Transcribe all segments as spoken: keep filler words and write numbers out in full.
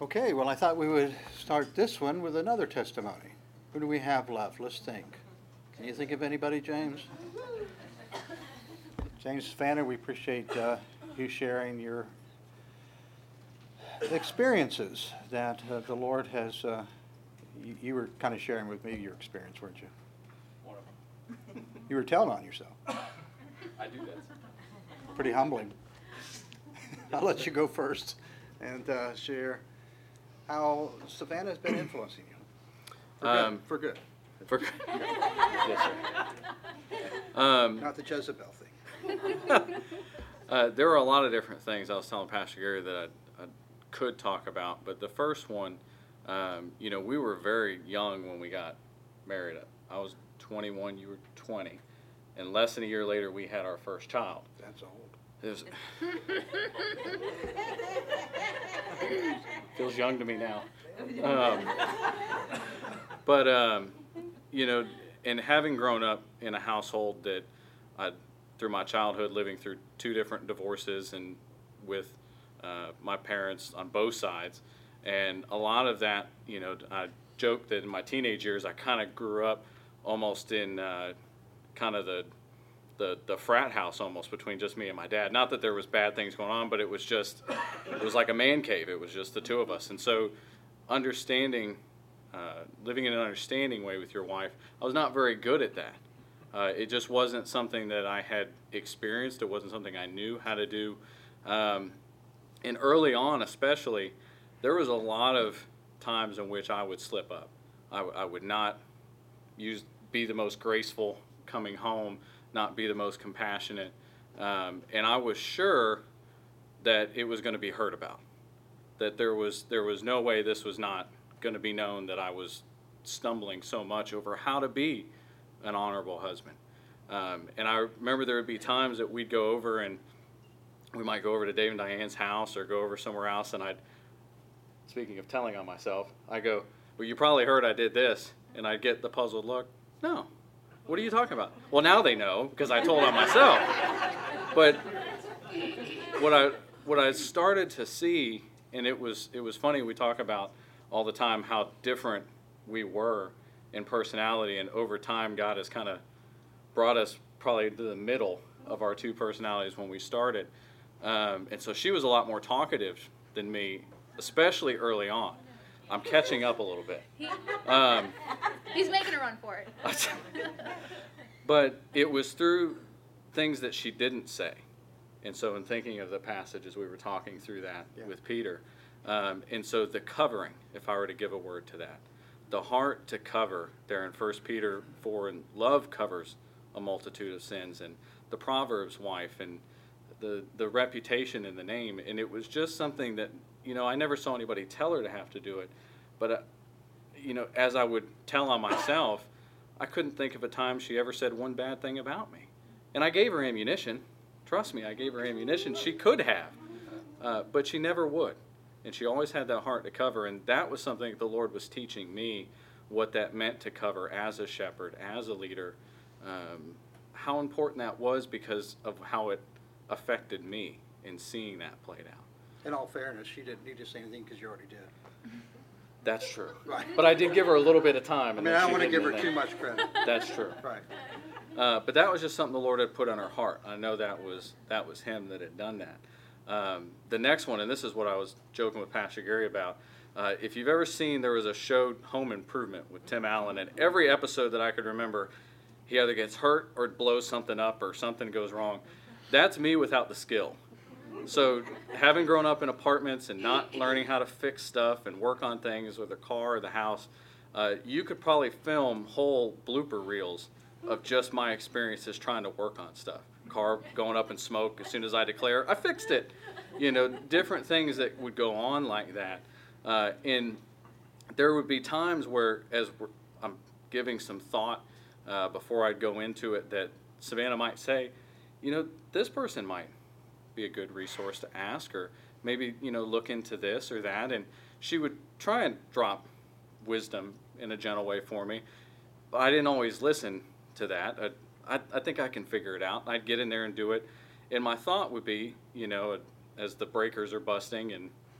Okay, well, I thought we would start this one with another testimony. Who do we have left? Let's think. Can you think of anybody, James? James Spanner, we appreciate uh, you sharing your experiences that uh, the Lord has, uh, you, you were kind of sharing with me your experience, weren't you? One of them. You were telling on yourself. I do that. Pretty humbling. I'll let you go first and uh, share how Savannah has been influencing you. For good. Um, For good. For, yes, sir. Um, Not the Jezebel thing. uh, there were a lot of different things I was telling Pastor Gary that I, I could talk about, but the first one, um, you know, we were very young when we got married. I was twenty-one, you were twenty, and less than a year later we had our first child. That's old. It was, feels young to me now. Um, but, um, you know, and having grown up in a household that I, through my childhood, living through two different divorces and with uh, my parents on both sides, and a lot of that, you know, I joke that in my teenage years I kind of grew up almost in uh, kind of the The, the frat house almost between just me and my dad. Not that there was bad things going on, but it was just, it was like a man cave. It was just the two of us. And so understanding, uh, living in an understanding way with your wife, I was not very good at that. Uh, it just wasn't something that I had experienced. It wasn't something I knew how to do. Um, and early on especially, there was a lot of times in which I would slip up. I, w- I would not use, be the most graceful coming home, not be the most compassionate, um, and I was sure that it was going to be heard about, that there was there was no way this was not going to be known that I was stumbling so much over how to be an honorable husband. Um, and I remember there would be times that we'd go over and we might go over to Dave and Diane's house or go over somewhere else, and I'd, speaking of telling on myself, I go, well, you probably heard I did this, and I'd get the puzzled look. No. What are you talking about? Well, now they know because I told on myself. But what I what I started to see, and it was it was funny. We talk about all the time how different we were in personality, and over time, God has kind of brought us probably to the middle of our two personalities when we started. Um, and so she was a lot more talkative than me, especially early on. I'm catching up a little bit. Um, He's making a run for it. But it was through things that she didn't say. And so in thinking of the passage as we were talking through that yeah. with Peter, um, and so the covering, if I were to give a word to that, the heart to cover there in First Peter four, and love covers a multitude of sins, and the Proverbs wife, and the, the reputation in the name. And it was just something that, you know, I never saw anybody tell her to have to do it, but, uh, you know, as I would tell on myself, I couldn't think of a time she ever said one bad thing about me. And I gave her ammunition. Trust me, I gave her ammunition. She could have, uh, but she never would. And she always had that heart to cover, and that was something the Lord was teaching me, what that meant to cover as a shepherd, as a leader, um, how important that was because of how it affected me in seeing that played out. In all fairness, she didn't need to say anything because you already did. That's true. Right. But I did give her a little bit of time. I mean, I don't want to give her too much credit. That's true. Right. Uh, but that was just something the Lord had put on her heart. I know that was that was Him that had done that. Um, the next one, and this is what I was joking with Pastor Gary about. Uh, if you've ever seen, there was a show, Home Improvement, with Tim Allen, and every episode that I could remember, he either gets hurt or blows something up or something goes wrong. That's me without the skill. So having grown up in apartments and not learning how to fix stuff and work on things with the car or the house, uh, you could probably film whole blooper reels of just my experiences trying to work on stuff. Car going up in smoke as soon as I declare, I fixed it. You know, different things that would go on like that. Uh, and there would be times where, as we're, I'm giving some thought uh, before I'd go into it, that Savannah might say, you know, this person might be a good resource to ask, or maybe, you know, look into this or that. And she would try and drop wisdom in a gentle way for me. But I didn't always listen to that. I, I, I think I can figure it out. I'd get in there and do it. And my thought would be, you know, as the breakers are busting and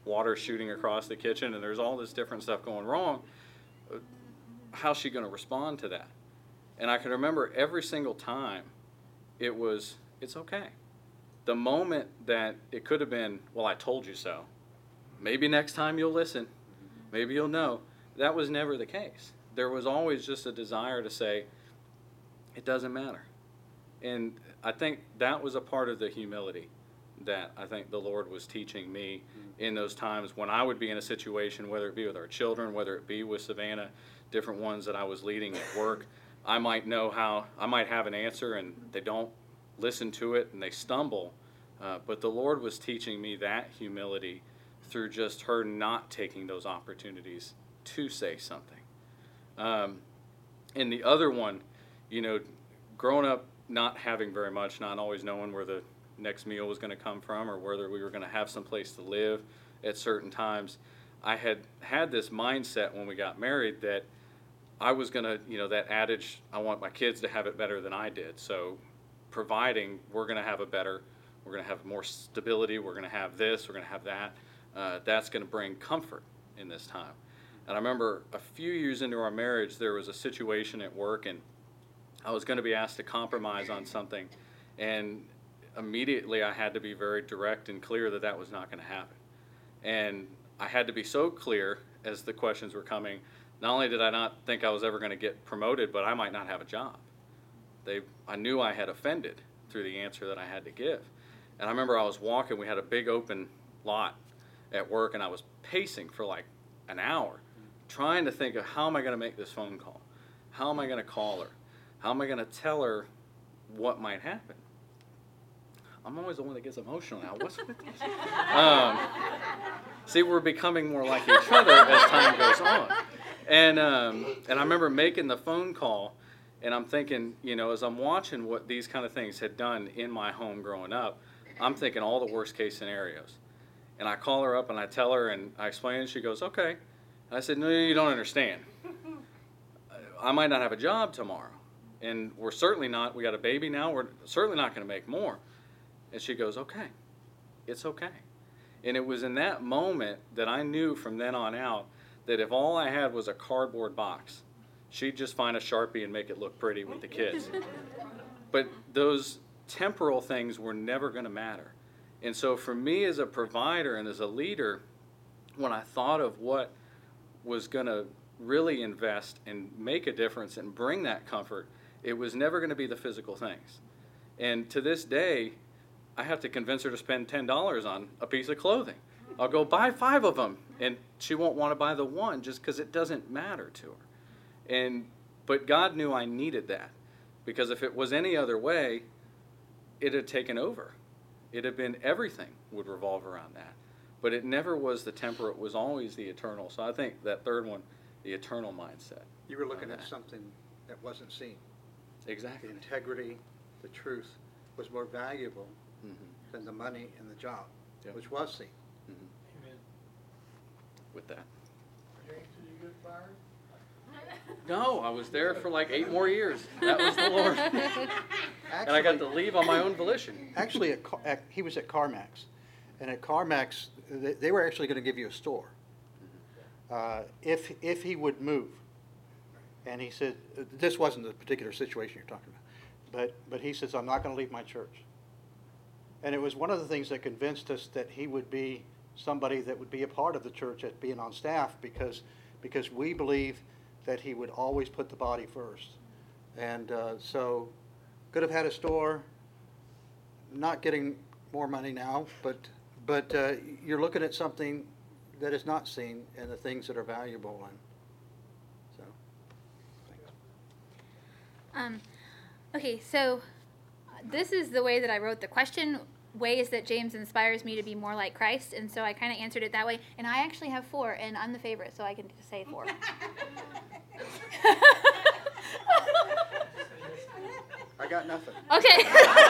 water shooting across the kitchen and there's all this different stuff going wrong. How's she going to respond to that? And I can remember every single time it was, it's okay. The moment that it could have been, well, I told you so. Maybe next time you'll listen. Maybe you'll know. That was never the case. There was always just a desire to say, it doesn't matter. And I think that was a part of the humility that I think the Lord was teaching me in those times when I would be in a situation, whether it be with our children, whether it be with Savannah, different ones that I was leading at work. I might know how, I might have an answer and they don't listen to it and they stumble. Uh, but the Lord was teaching me that humility through just her not taking those opportunities to say something. Um, and the other one, you know, growing up not having very much, not always knowing where the next meal was going to come from or whether we were going to have some place to live at certain times, I had had this mindset when we got married that I was going to, you know, that adage, I want my kids to have it better than I did. So providing we're going to have a better, we're going to have more stability, we're going to have this, we're going to have that. Uh, that's going to bring comfort in this time. And I remember a few years into our marriage, there was a situation at work and I was going to be asked to compromise on something. And immediately I had to be very direct and clear that that was not going to happen. And I had to be so clear as the questions were coming. Not only did I not think I was ever going to get promoted, but I might not have a job. They, I knew I had offended through the answer that I had to give. And I remember I was walking, we had a big open lot at work, and I was pacing for like an hour, trying to think of how am I going to make this phone call? How am I going to call her? How am I going to tell her what might happen? I'm always the one that gets emotional now. What's with this? Um, see, we're becoming more like each other as time goes on. And um, and I remember making the phone call, and I'm thinking, you know, as I'm watching what these kind of things had done in my home growing up, I'm thinking all the worst case scenarios. And I call her up and I tell her and I explain, and she goes, okay. And I said, no, you don't understand. I might not have a job tomorrow. And we're certainly not, we got a baby now, we're certainly not going to make more. And she goes, okay, it's okay. And it was in that moment that I knew from then on out that if all I had was a cardboard box, she'd just find a Sharpie and make it look pretty with the kids. But those temporal things were never going to matter. And so for me as a provider and as a leader, when I thought of what was going to really invest and make a difference and bring that comfort, it was never going to be the physical things. And to this day, I have to convince her to spend ten dollars on a piece of clothing. I'll go buy five of them, and she won't want to buy the one just because it doesn't matter to her. And but God knew I needed that, because if it was any other way, it had taken over. It had been everything would revolve around that. But it never was the temporal, it was always the eternal. So I think that third one, the eternal mindset. You were looking of at that. something that wasn't seen. Exactly. The integrity, the truth was more valuable Mm-hmm. than the money and the job, Yep. which was seen. Mm-hmm. With that. James, did you get fired? No, I was there for like eight more years. That was the Lord. And I got to leave on my own volition. Actually, at, Car- at, he was at CarMax, and at CarMax, they, they were actually going to give you a store uh, if if he would move. And he said, this wasn't the particular situation you're talking about, but but he says, I'm not going to leave my church. And it was one of the things that convinced us that he would be somebody that would be a part of the church at being on staff, because because we believe that he would always put the body first. And uh, so could have had a store, not getting more money now, but but uh, you're looking at something that is not seen and the things that are valuable. And so, thanks. Um, okay, so this is the way that I wrote the question, ways that James inspires me to be more like Christ, and so I kind of answered it that way. And I actually have four, and I'm the favorite, so I can just say four. I got nothing. Okay.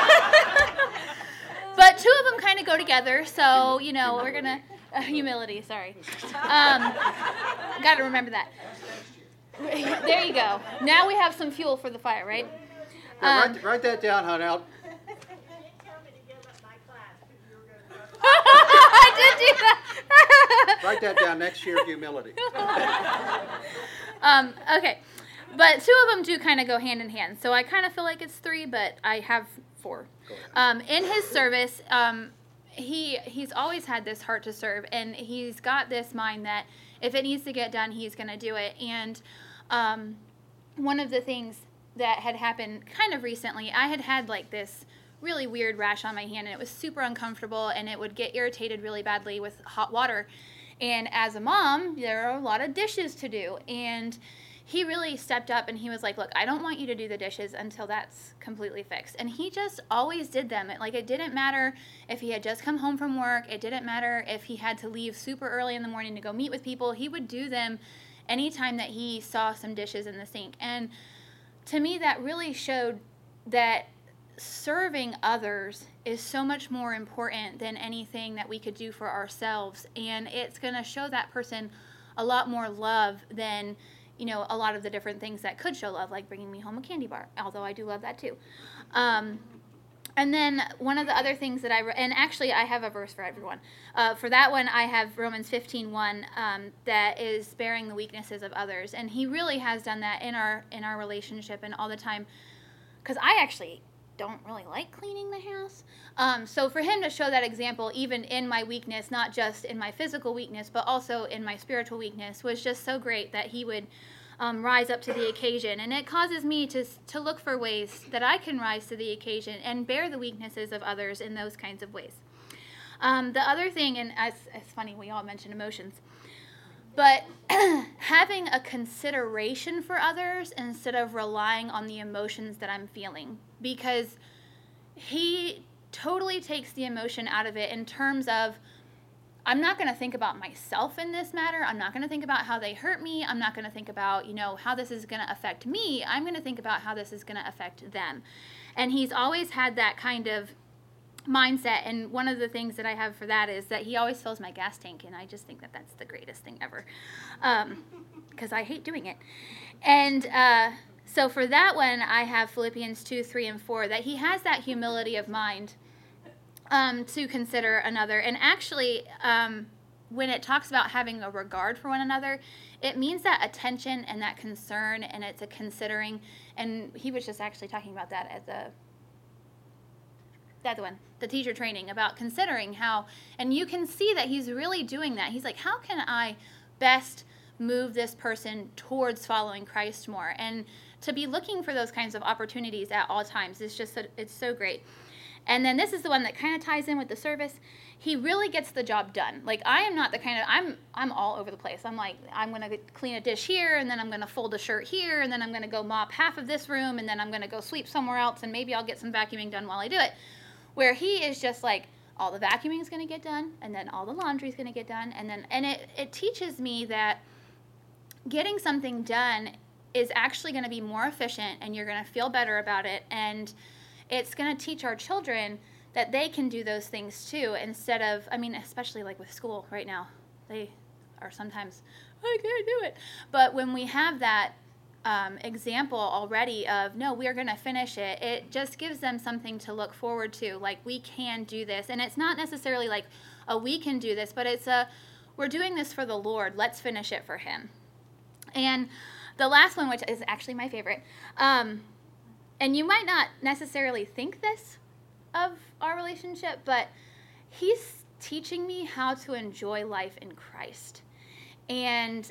But two of them kind of go together, so, you know, we're going to, uh, humility, sorry. Um, got to remember that. There you go. Now we have some fuel for the fire, right? Yeah, Um, write, write that down, hon. Out. I did do that. Write that down, next year, humility. um, okay. But two of them do kind of go hand in hand. So I kind of feel like it's three, but I have four. Um, in his service, um, he he's always had this heart to serve, and he's got this mind that if it needs to get done, he's going to do it. And um, one of the things that had happened kind of recently, I had had like this really weird rash on my hand, and it was super uncomfortable, and it would get irritated really badly with hot water. And as a mom, there are a lot of dishes to do, and he really stepped up and he was like, look, I don't want you to do the dishes until that's completely fixed. And he just always did them. It, like, it didn't matter if he had just come home from work. It didn't matter if he had to leave super early in the morning to go meet with people. He would do them anytime that he saw some dishes in the sink. And to me, that really showed that serving others is so much more important than anything that we could do for ourselves. And it's going to show that person a lot more love than, you know, a lot of the different things that could show love, like bringing me home a candy bar, although I do love that too. Um, and then one of the other things that I, re- and actually I have a verse for everyone. Uh, for that one, I have Romans fifteen one, um, that is bearing the weaknesses of others. And he really has done that in our, in our relationship and all the time. Because I actually don't really like cleaning the house. Um, so for him to show that example, even in my weakness, not just in my physical weakness, but also in my spiritual weakness, was just so great that he would um, rise up to the occasion. And it causes me to to look for ways that I can rise to the occasion and bear the weaknesses of others in those kinds of ways. Um, the other thing, and as, it's funny, we all mention emotions, but having a consideration for others instead of relying on the emotions that I'm feeling. Because he totally takes the emotion out of it in terms of, I'm not going to think about myself in this matter. I'm not going to think about how they hurt me. I'm not going to think about, you know, how this is going to affect me. I'm going to think about how this is going to affect them. And he's always had that kind of mindset. And one of the things that I have for that is that he always fills my gas tank. And I just think that that's the greatest thing ever. Um, because I hate doing it. And, uh, So for that one, I have Philippians two, three, and four, that he has that humility of mind um, to consider another. And actually, um, when it talks about having a regard for one another, it means that attention and that concern, and it's a considering. And he was just actually talking about that at the, that one, the teacher training, about considering how, and you can see that he's really doing that. He's like, how can I best move this person towards following Christ more? And to be looking for those kinds of opportunities at all times is just, so, it's so great. And then this is the one that kind of ties in with the service. He really gets the job done. Like, I am not the kind of, I'm I'm all over the place. I'm like, I'm going to clean a dish here, and then I'm going to fold a shirt here, and then I'm going to go mop half of this room, and then I'm going to go sweep somewhere else, and maybe I'll get some vacuuming done while I do it. Where he is just like, all the vacuuming is going to get done, and then all the laundry is going to get done, and then, and it, it teaches me that getting something done is actually going to be more efficient, and you're going to feel better about it, and it's going to teach our children that they can do those things too, instead of, I mean, especially like with school right now, they are sometimes, I can't do it. But when we have that um, example already of, no, we are going to finish it, it just gives them something to look forward to, like, we can do this. And it's not necessarily like, oh, we can do this, but it's a, we're doing this for the Lord, let's finish it for him. And the last one, which is actually my favorite, um, and you might not necessarily think this of our relationship, but he's teaching me how to enjoy life in Christ. And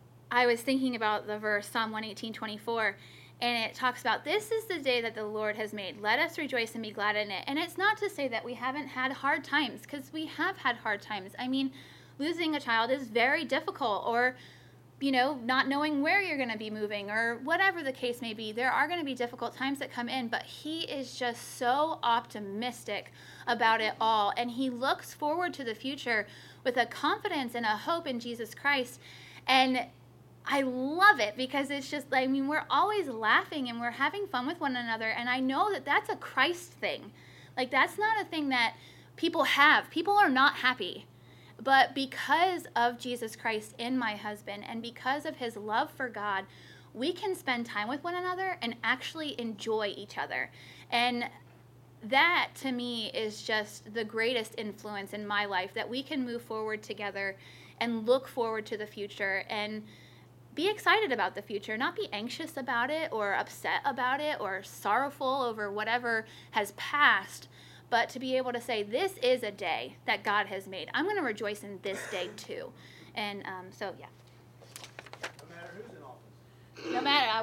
I was thinking about the verse, Psalm one eighteen, twenty-four, and it talks about, this is the day that the Lord has made. Let us rejoice and be glad in it. And it's not to say that we haven't had hard times, because we have had hard times. I mean, losing a child is very difficult, or you know, not knowing where you're going to be moving, or whatever the case may be. There are going to be difficult times that come in, but he is just so optimistic about it all. And he looks forward to the future with a confidence and a hope in Jesus Christ. And I love it, because it's just, I mean, we're always laughing and we're having fun with one another. And I know that that's a Christ thing. Like, that's not a thing that people have. People are not happy. But because of Jesus Christ in my husband, and because of his love for God, we can spend time with one another and actually enjoy each other. And that to me is just the greatest influence in my life, that we can move forward together and look forward to the future and be excited about the future, not be anxious about it or upset about it or sorrowful over whatever has passed, but to be able to say, this is a day that God has made. I'm going to rejoice in this day too. And um, so, yeah. No matter who's in office. No matter,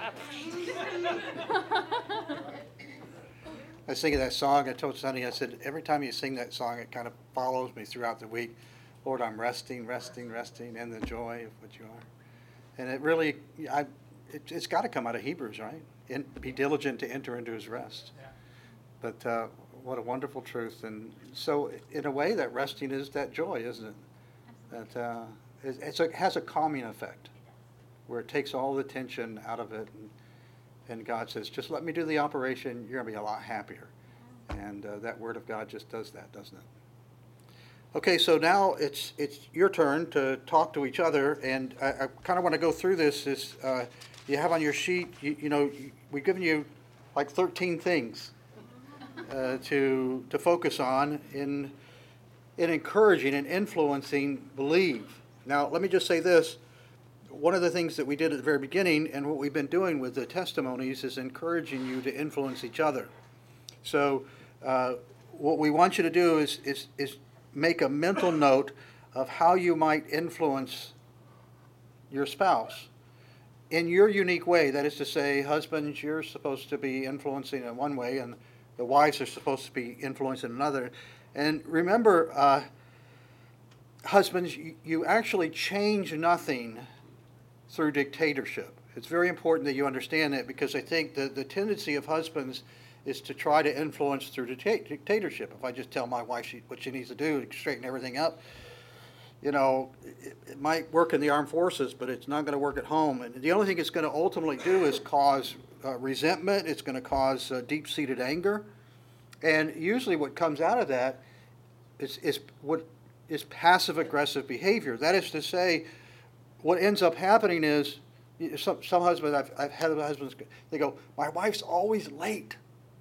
yeah. I was singing that song. I told Sonny, I said, every time you sing that song, it kind of follows me throughout the week. Lord, I'm resting, resting, resting in the joy of what you are. And it really, I, it, it's got to come out of Hebrews, right? In, be diligent to enter into his rest. Yeah. But uh, what a wonderful truth. And so, in a way, that resting is that joy, isn't it? That uh, it, it's a, it has a calming effect, where it takes all the tension out of it. And, and God says, just let me do the operation. You're going to be a lot happier. And uh, that word of God just does that, doesn't it? Okay, so now it's it's your turn to talk to each other, and I, I kind of want to go through this. Is uh, you have on your sheet, you, you know, we've given you like thirteen things uh, to to focus on in in encouraging and influencing believe. Now, let me just say this: one of the things that we did at the very beginning, and what we've been doing with the testimonies, is encouraging you to influence each other. So, uh, what we want you to do is is is make a mental note of how you might influence your spouse in your unique way. That is to say, husbands, you're supposed to be influencing in one way, and the wives are supposed to be influencing another. And remember, uh, husbands, you, you actually change nothing through dictatorship. It's very important that you understand that, because I think the, the tendency of husbands is to try to influence through dictatorship. If I just tell my wife she, what she needs to do to straighten everything up, you know, it, it might work in the armed forces, but it's not going to work at home. And the only thing it's going to ultimately do is cause uh, resentment. It's going to cause uh, deep-seated anger. And usually what comes out of that is, is what is passive-aggressive behavior. That is to say, what ends up happening is, some, some husbands, I've, I've had husbands, they go, my wife's always late.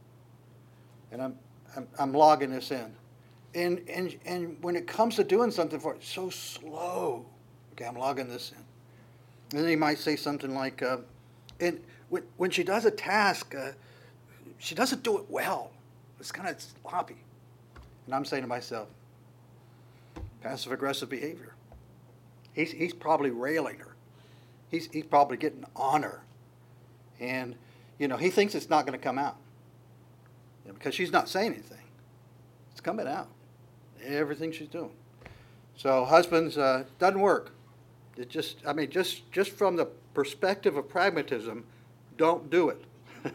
And I'm, I'm, I'm logging this in. And, and, and when it comes to doing something for it, it's so slow. Okay, I'm logging this in. And then he might say something like, uh, and when, when she does a task, uh, she doesn't do it well. It's kind of sloppy. And I'm saying to myself, passive-aggressive behavior. He's, he's probably railing her. He's, he's probably getting on her. And, you know, he thinks it's not going to come out. You know, because she's not saying anything. It's coming out. Everything she's doing. So husbands, uh, doesn't work. It just, I mean, just, just from the perspective of pragmatism, don't do it.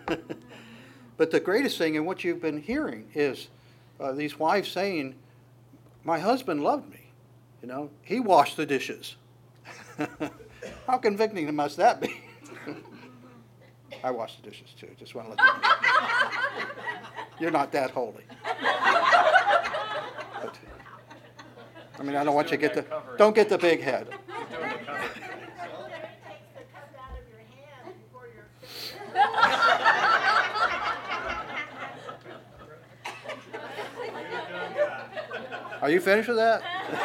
But the greatest thing in what you've been hearing is uh, these wives saying, my husband loved me. You know, he washed the dishes. How convicting must that be? I wash the dishes too. Just want to let you know. You're not that holy. But, I mean, I don't want you to get the, don't get the big head. Are you finished with that?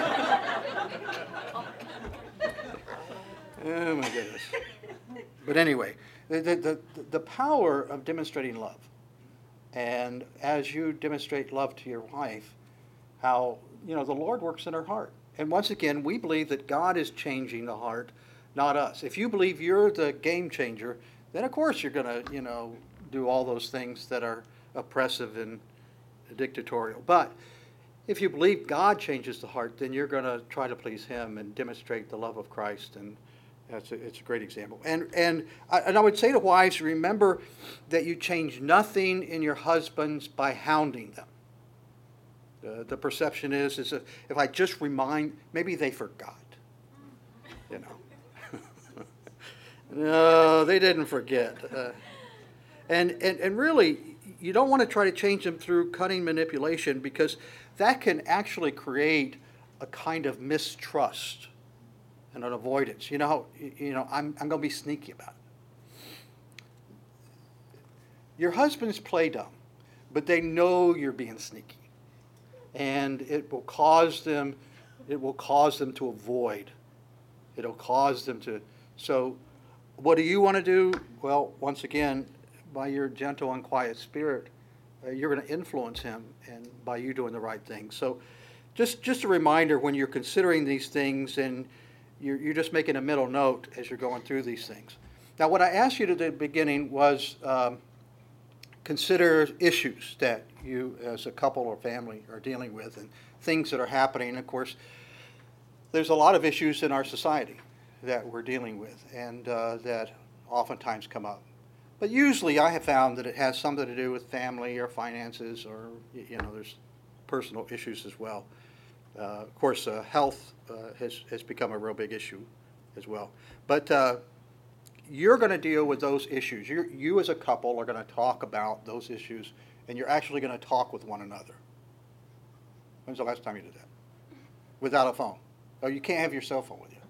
Oh my goodness. But anyway, the, the, the power of demonstrating love. And as you demonstrate love to your wife, how, you know, the Lord works in her heart. And once again, we believe that God is changing the heart, not us. If you believe you're the game changer, then of course you're going to, you know, do all those things that are oppressive and dictatorial. But if you believe God changes the heart, then you're going to try to please him and demonstrate the love of Christ. And that's a, it's a great example. And and I, and I would say to wives, remember that you change nothing in your husbands by hounding them. The, the perception is, is if, if I just remind, maybe they forgot. You know. No, they didn't forget. Uh, and, and, and really, you don't want to try to change them through cunning manipulation, because that can actually create a kind of mistrust and an avoidance. You know, you know, I'm, I'm going to be sneaky about it. Your husbands play dumb, but they know you're being sneaky. And it will cause them, it will cause them to avoid. It'll cause them to, so what do you want to do? Well, once again, by your gentle and quiet spirit, uh, you're going to influence him, and by you doing the right thing. So just, just a reminder when you're considering these things, and you're, you're just making a mental note as you're going through these things. Now, what I asked you at the beginning was um, consider issues that you as a couple or family are dealing with and things that are happening. Of course, there's a lot of issues in our society that we're dealing with and uh, that oftentimes come up. But usually I have found that it has something to do with family or finances, or, you know, there's personal issues as well. Uh, of course, uh, health uh, has, has become a real big issue as well. But uh, you're going to deal with those issues. You're, you as a couple are going to talk about those issues, and you're actually going to talk with one another. When's the last time you did that? Without a phone. Oh, you can't have your cell phone with you.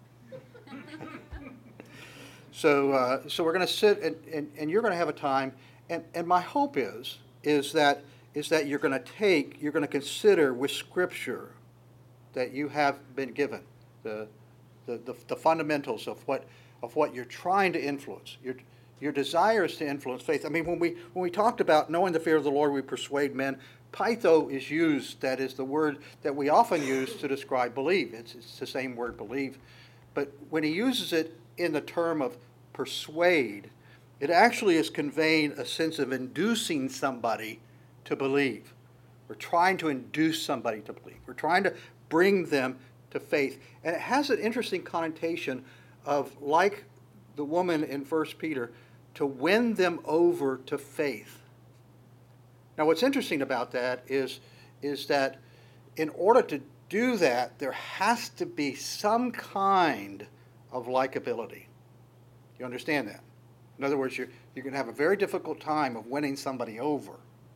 so uh, so we're going to sit, and, and, and you're going to have a time, and, and my hope is, is that, is that you're going to take, you're going to consider with Scripture that you have been given, the, the, the, the fundamentals of what, of what you're trying to influence. Your, your desire is to influence faith. I mean, when we, when we talked about knowing the fear of the Lord, we persuade men, Pytho is used, that is the word that we often use to describe believe. It's, it's the same word, believe. But when he uses it in the term of persuade, it actually is conveying a sense of inducing somebody to believe. We're trying to induce somebody to believe. We're trying to bring them to faith. And it has an interesting connotation of, like the woman in First Peter, to win them over to faith. Now, what's interesting about that is, is that in order to do that, there has to be some kind of likability. You understand that? In other words, you're, you're going to have a very difficult time of winning somebody over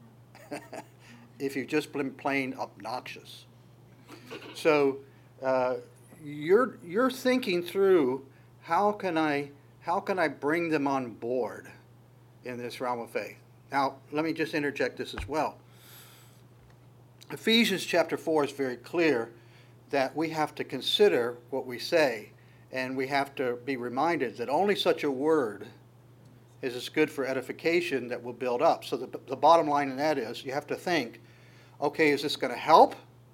if you've just been plain obnoxious. So uh, you're, you're thinking through, how can I, how can I bring them on board in this realm of faith? Now, let me just interject this as well. Ephesians chapter four is very clear that we have to consider what we say, and we have to be reminded that only such a word is as good for edification that will build up. So the, the bottom line in that is, you have to think, okay, is this going to help,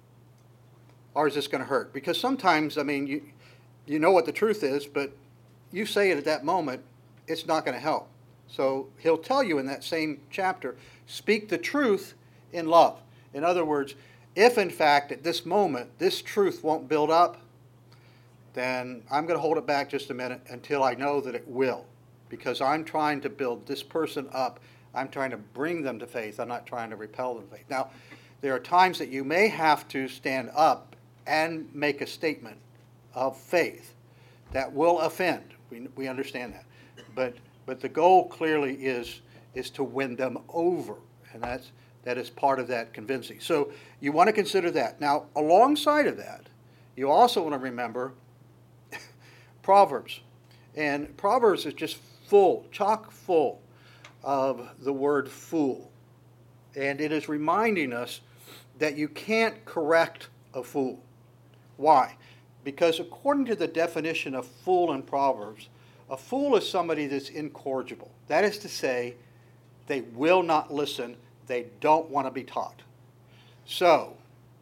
or is this going to hurt? Because sometimes, I mean, you, you know what the truth is, but you say it at that moment, it's not going to help. So he'll tell you in that same chapter, speak the truth in love. In other words, if in fact at this moment this truth won't build up, then I'm going to hold it back just a minute until I know that it will. Because I'm trying to build this person up. I'm trying to bring them to faith. I'm not trying to repel them to faith. Now, there are times that you may have to stand up and make a statement of faith that will offend. We, we understand that. But But the goal clearly is, is to win them over, and that's, that is part of that convincing. So you want to consider that. Now, alongside of that, you also want to remember Proverbs. And Proverbs is just full, chock full of the word fool. And it is reminding us that you can't correct a fool. Why? Because according to the definition of fool in Proverbs, a fool is somebody that's incorrigible. That is to say, they will not listen. They don't want to be taught. So,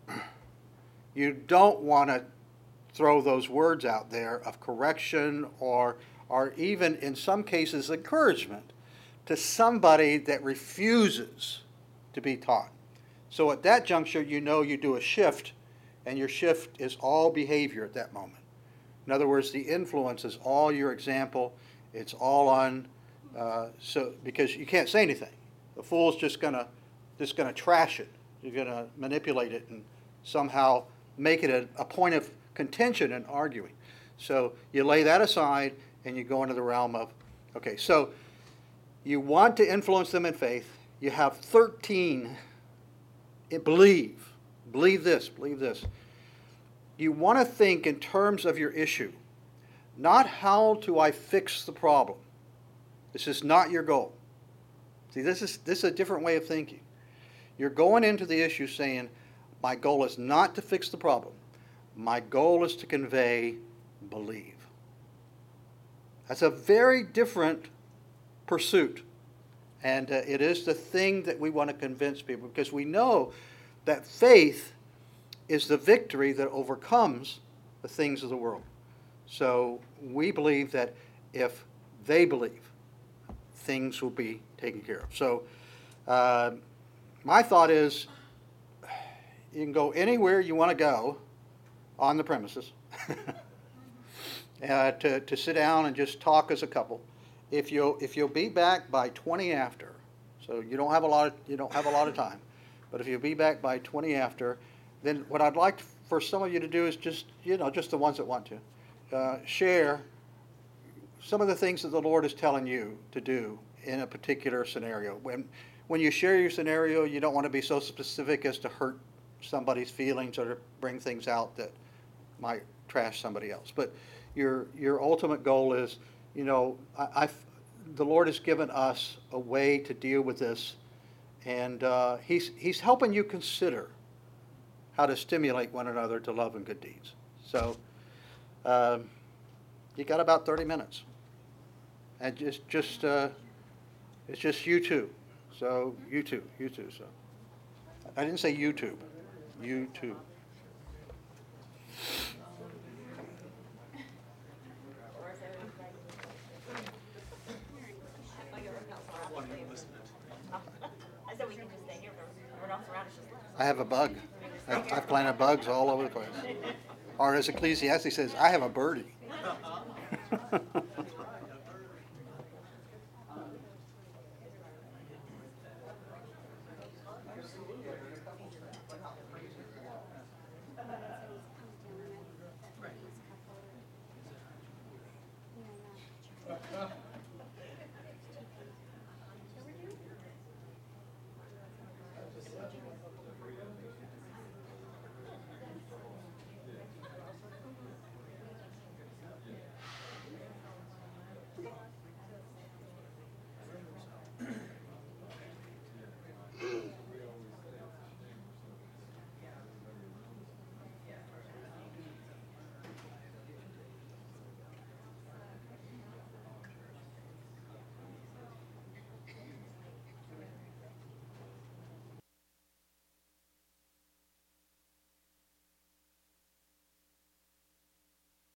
you don't want to throw those words out there of correction or, or even in some cases encouragement to somebody that refuses to be taught. So at that juncture, you know you do a shift, and your shift is all behavior at that moment. In other words, the influence is all your example. It's all on, uh, so because you can't say anything. The fool's just gonna, just gonna trash it. You're gonna manipulate it and somehow make it a, a point of contention and arguing. So you lay that aside and you go into the realm of, okay, so you want to influence them in faith. You have thirteen, believe, believe this, believe this. You want to think in terms of your issue, not how do I fix the problem. This is not your goal. See, this is, this is a different way of thinking. You're going into the issue saying, my goal is not to fix the problem. My goal is to convey believe. That's a very different pursuit. And uh, it is the thing that we want to convince people, because we know that faith is the victory that overcomes the things of the world. So we believe that if they believe, things will be taken care of. So uh, my thought is, you can go anywhere you want to go on the premises uh, to, to sit down and just talk as a couple. If you'll, if you'll be back by twenty after, so you don't have a lot of, you don't have a lot of time, but if you'll be back by twenty after, then what I'd like for some of you to do is just, you know, just the ones that want to, uh, share some of the things that the Lord is telling you to do in a particular scenario. When, when you share your scenario, you don't want to be so specific as to hurt somebody's feelings or to bring things out that might trash somebody else. But your, your ultimate goal is, you know, I, I've, the Lord has given us a way to deal with this, and uh, he's, he's helping you consider how to stimulate one another to love and good deeds. So um, you got about thirty minutes. And just, just uh, it's just you two. So you two, you two. So I didn't say YouTube. You two. I have a bug. I, I planted bugs all over the place. Or as Ecclesiastes says, I have a birdie.